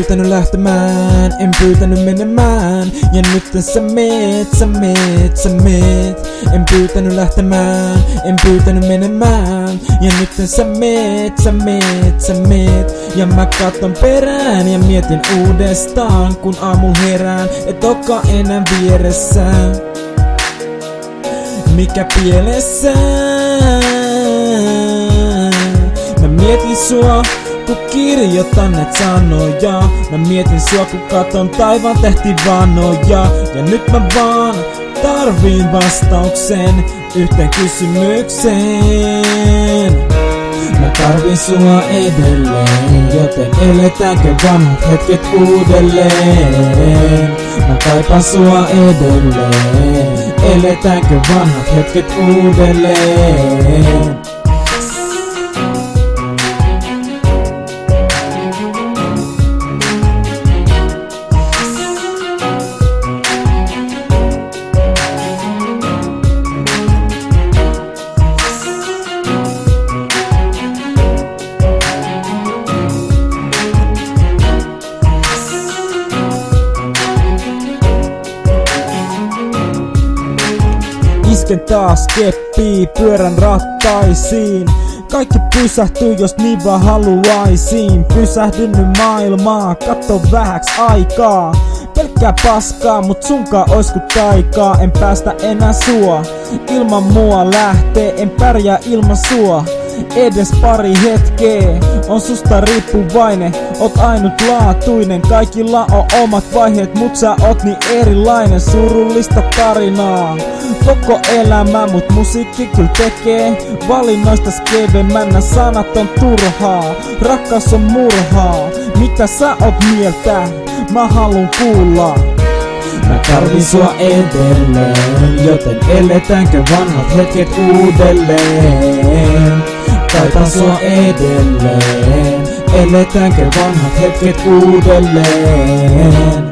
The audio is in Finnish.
pyytänyt lähtemään, en pyytänyt menemään. Ja nyt sä meet. En pyytänyt lähtemään, en pyytänyt menemään. Ja nyt sä meet. Ja mä katon perään ja mietin uudestaan, kun aamulla herään, et ookaan enää vieressä. Mikä pielessä? Mä mietin sua, kun kirjoitan näitä sanoja. Mä mietin sua, kun katon taivaan tähtivanoja. Ja nyt mä vaan tarviin vastauksen yhteen kysymykseen. Mä tarvin sua edelleen, joten eletäänkö vanhat hetket uudelleen? Mä kaipaan sua edelleen, eletäänkö vanhat hetket uudelleen? Isken taas keppii pyörän rattaisiin. Kaikki pysähtyy, jos niin vaan haluaisin. Pysähdyn nyt maailmaa, katso vähäks aikaa. Pelkkää paskaa, mut sunkaan ois ku taikaa. En päästä enää sua, ilman mua lähtee. En pärjää ilman sua, edes pari hetkeä. On susta riippuvainen, oot ainutlaatuinen. Kaikilla on omat vaiheet, mut sä oot niin erilainen. Surullista tarinaa koko elämä, mut musiikki kyl tekee valinnoista skevemmän. Sanat on turhaa, rakkaus on murhaa. Mitä sä oot mieltä? Mä haluun kuulla. Mä tarvin sua edelleen, joten eletäänkö vanhat hetket uudelleen? Kaipaan sua edelleen, eletäänkö vanhat hetket uudelleen?